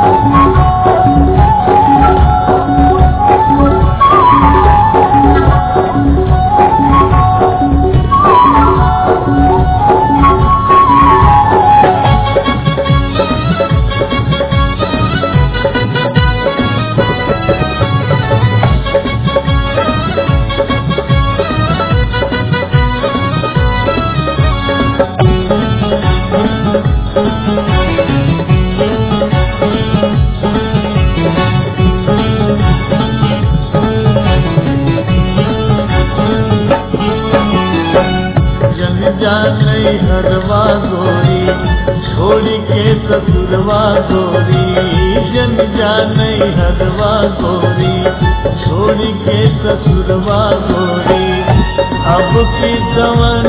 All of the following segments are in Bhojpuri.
हरवा गोरी छोड़ी के ससुरवा गोरी, जन जाने हरवा गोरी छोड़ी के ससुरवा गोरी। अब की दमन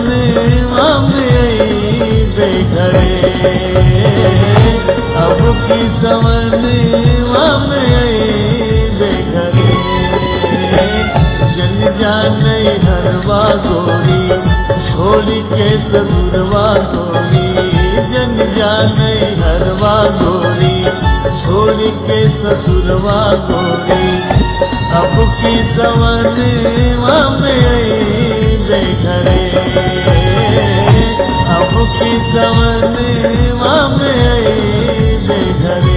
बेघरे, अब की दमन बेघरे। जन जाने हरवा गोरी छोड़ी के ससुरवा गोरी, जन जाने हरवा गोरी छोड़ी के ससुरवा गोरी। अब की समन बेघरे, अब की समन बेघरे।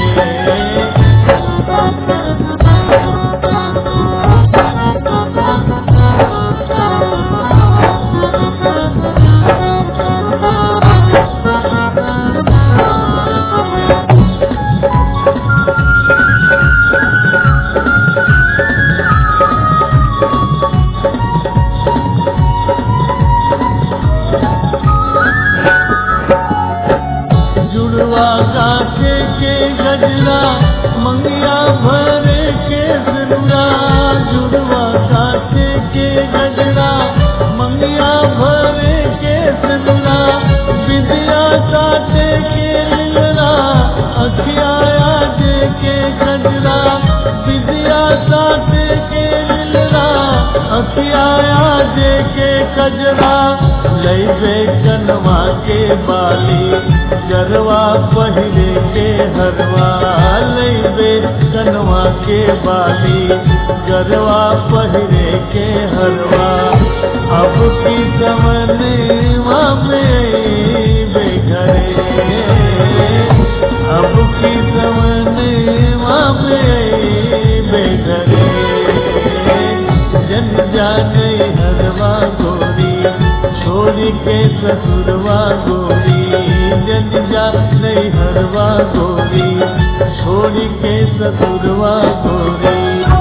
गजरा मंगिया भरे के सिंदूरा, जुड़वा काटे के गजरा मंगिया भरे के सिंदूरा। विद्या काटे के लीलरा अखिया आजे के गजरा, विद्या काटे के लीलरा अखिया आजे के गजरा। लैबे कनवा के बाली गरवा पहिरे के हरवा, लैबे कनवा के बाली गरवा पहिरे के हरवा। अब की समन बेघरे, अब की समन बेघरे। जन जाने हरवा गोरी छोड़ी के ससुरवा गोरी, जन जाने हरवा गोरी छोड़ी के ससुरवा गोरी।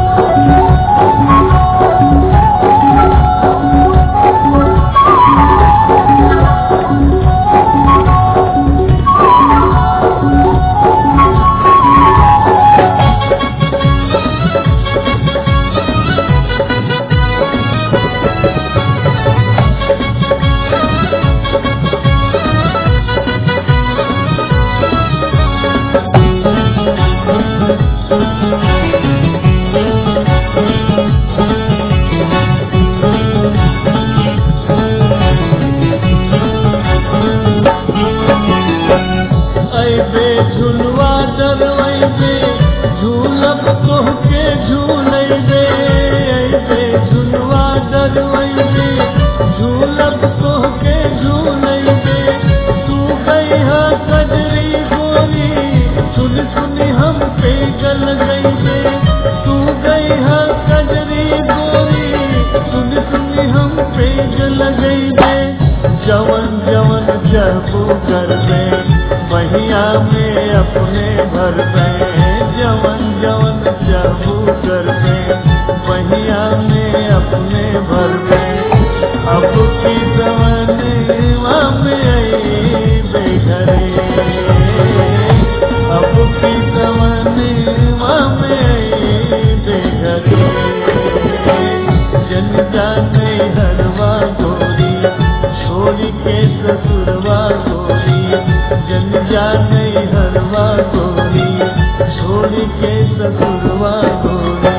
झुलवा डरवैबे झूलब तोहके झूलैबे, झुलवा डरवैबे झूलब तोहके झूलैबे। तू गईहा कजरी गोरी सुन सुनी हम पे गल गईबे, तू गईहा कजरी गोरी सुन सुनी हम पे गल गईबे। जवन जवन जबू करबे महिया में अपने भर में, जवन जवन जबू करबे महिया में अपने भर में। अब की जवन बेघरे, अब की जवन बेघरे। जन जाने हरवा गोरी छोड़ी के ससुरवा गोरी, जन जाने हरवा गोरी छोड़ी के ससुरवा गोरी।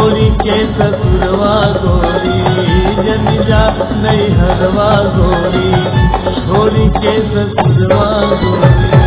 छोड़ी के ससुरवा गोरी जन जा नहीं हरवा गोरी छोड़ी के ससुरवा गोरी।